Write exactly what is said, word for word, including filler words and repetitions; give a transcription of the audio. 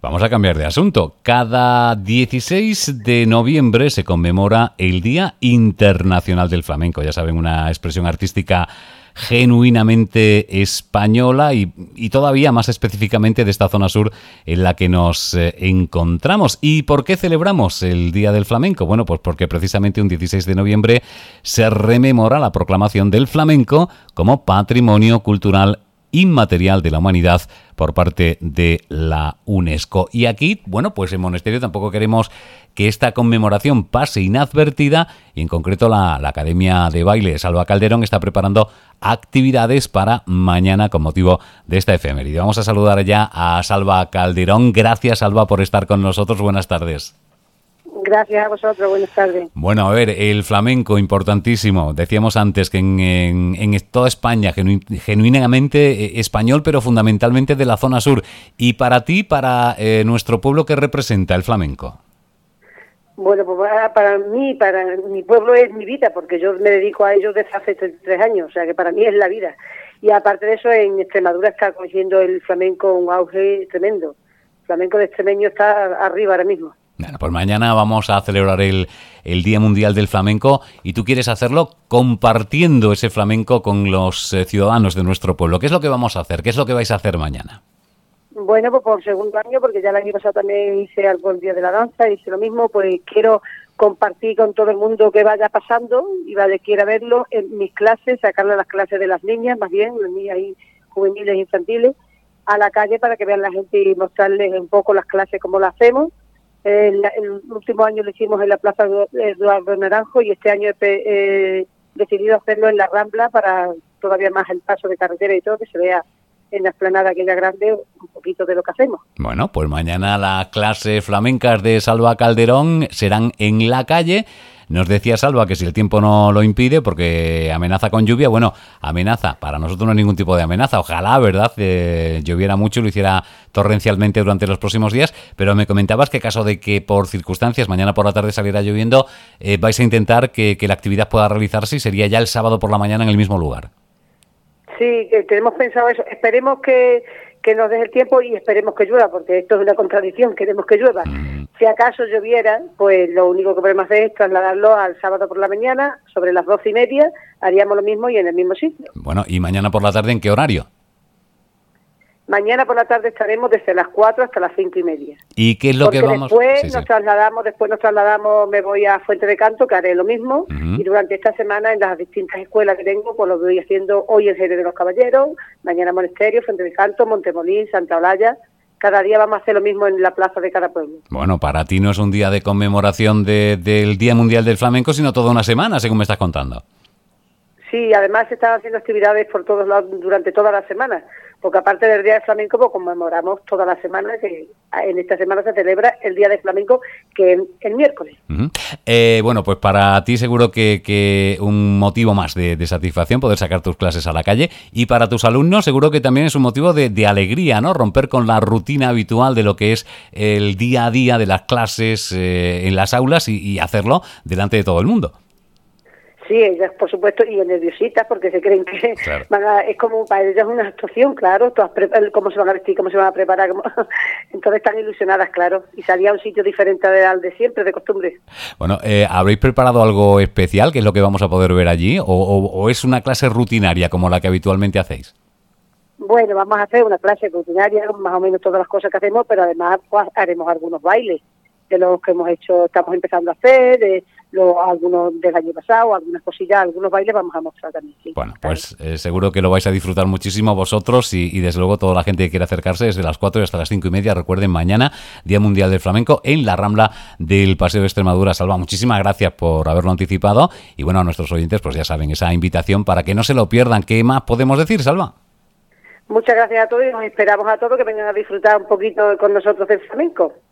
Vamos a cambiar de asunto. Cada dieciséis de noviembre se conmemora el Día Internacional del Flamenco. Ya saben, una expresión artística genuinamente española y, y todavía más específicamente de esta zona sur en la que nos eh, encontramos. ¿Y por qué celebramos el Día del Flamenco? Bueno, pues porque precisamente un dieciséis de noviembre se rememora la proclamación del flamenco como Patrimonio Cultural Inmaterial de la Humanidad por parte de la UNESCO. Y aquí, bueno, pues en Monasterio tampoco queremos que esta conmemoración pase inadvertida y en concreto la, la Academia de Baile Salva Calderón está preparando actividades para mañana con motivo de esta efeméride. Vamos a saludar ya a Salva Calderón. Gracias, Salva, por estar con nosotros. Buenas tardes. Gracias a vosotros, buenas tardes. Bueno, a ver, el flamenco, importantísimo. Decíamos antes que en, en, en toda España, genu, genuinamente español, pero fundamentalmente de la zona sur. Y para ti, para eh, nuestro pueblo, ¿qué representa el flamenco? Bueno, pues para mí, para mi pueblo es mi vida, porque yo me dedico a ello desde hace treinta y tres años, o sea que para mí es la vida. Y aparte de eso, en Extremadura está cogiendo el flamenco un auge tremendo. El flamenco de extremeño está arriba ahora mismo. Bueno, pues mañana vamos a celebrar el, el Día Mundial del Flamenco y tú quieres hacerlo compartiendo ese flamenco con los eh, ciudadanos de nuestro pueblo. ¿Qué es lo que vamos a hacer? ¿Qué es lo que vais a hacer mañana? Bueno, pues por segundo año, porque ya el año pasado también hice algo el Día de la Danza, hice lo mismo, pues quiero compartir con todo el mundo que vaya pasando y vaya quiera verlo en mis clases, sacarle a las clases de las niñas, más bien, las niñas y juveniles e infantiles, a la calle para que vean la gente y mostrarles un poco las clases, cómo las hacemos. El, el último año lo hicimos en la Plaza Eduardo Naranjo y este año he eh, decidido hacerlo en la Rambla para todavía más el paso de carretera y todo, que se vea en la explanada aquella grande un poquito de lo que hacemos. Bueno, pues mañana las clases flamencas de Salva Calderón serán en la calle. Nos decía Salva que si el tiempo no lo impide, porque amenaza con lluvia, bueno, amenaza, para nosotros no hay ningún tipo de amenaza, ojalá, ¿verdad?, eh, lloviera mucho y lo hiciera torrencialmente durante los próximos días, pero me comentabas que caso de que por circunstancias mañana por la tarde saliera lloviendo, eh, vais a intentar que, que la actividad pueda realizarse y sería ya el sábado por la mañana en el mismo lugar. Sí, que tenemos pensado eso, esperemos que, que nos deje el tiempo y esperemos que llueva, porque esto es una contradicción, queremos que llueva. Mm. Si acaso lloviera, pues lo único que podemos hacer es trasladarlo al sábado por la mañana, sobre las doce y media, haríamos lo mismo y en el mismo sitio. Bueno, ¿y mañana por la tarde en qué horario? Mañana por la tarde estaremos desde las cuatro hasta las cinco y media. ¿Y qué es lo Porque que vamos? Después sí, nos sí. trasladamos, después nos trasladamos, me voy a Fuente de Canto, que haré lo mismo, uh-huh. Y durante esta semana en las distintas escuelas que tengo, pues lo voy haciendo hoy en Jerez de los Caballeros, mañana Monasterio, Fuente de Canto, Montemolín, Santa Olalla. Cada día vamos a hacer lo mismo en la plaza de cada pueblo. Bueno, para ti no es un día de conmemoración de, del Día Mundial del Flamenco, sino toda una semana, según me estás contando. Sí, además se están haciendo actividades por todos lados durante toda la semana, porque aparte del Día del Flamenco, pues conmemoramos toda la semana, que en esta semana se celebra el Día del Flamenco, que es el miércoles. Uh-huh. Eh, bueno, pues para ti seguro que, que un motivo más de, de satisfacción poder sacar tus clases a la calle, y para tus alumnos seguro que también es un motivo de, de alegría, ¿no? Romper con la rutina habitual de lo que es el día a día de las clases eh, en las aulas y, y hacerlo delante de todo el mundo. Sí, ellas por supuesto, y nerviositas porque se creen que claro. van a, es como para ellas una actuación, claro, todas pre- cómo se van a vestir, cómo se van a preparar, cómo, entonces están ilusionadas, claro, y salía a un sitio diferente al de siempre, de costumbre. Bueno, eh, ¿habréis preparado algo especial, que es lo que vamos a poder ver allí, o, o, o es una clase rutinaria como la que habitualmente hacéis? Bueno, vamos a hacer una clase rutinaria, más o menos todas las cosas que hacemos, pero además pues, haremos algunos bailes de los que hemos hecho, estamos empezando a hacer, de los, algunos del año pasado, algunas cosillas, algunos bailes vamos a mostrar también. Sí, bueno, pues eh, seguro que lo vais a disfrutar muchísimo vosotros y, y desde luego toda la gente que quiera acercarse desde las cuatro y hasta las cinco y media. Recuerden, mañana, Día Mundial del Flamenco en la Rambla del Paseo de Extremadura. Salva, muchísimas gracias por haberlo anticipado y bueno, a nuestros oyentes pues ya saben, esa invitación para que no se lo pierdan. ¿Qué más podemos decir, Salva? Muchas gracias a todos y nos esperamos a todos que vengan a disfrutar un poquito con nosotros del flamenco.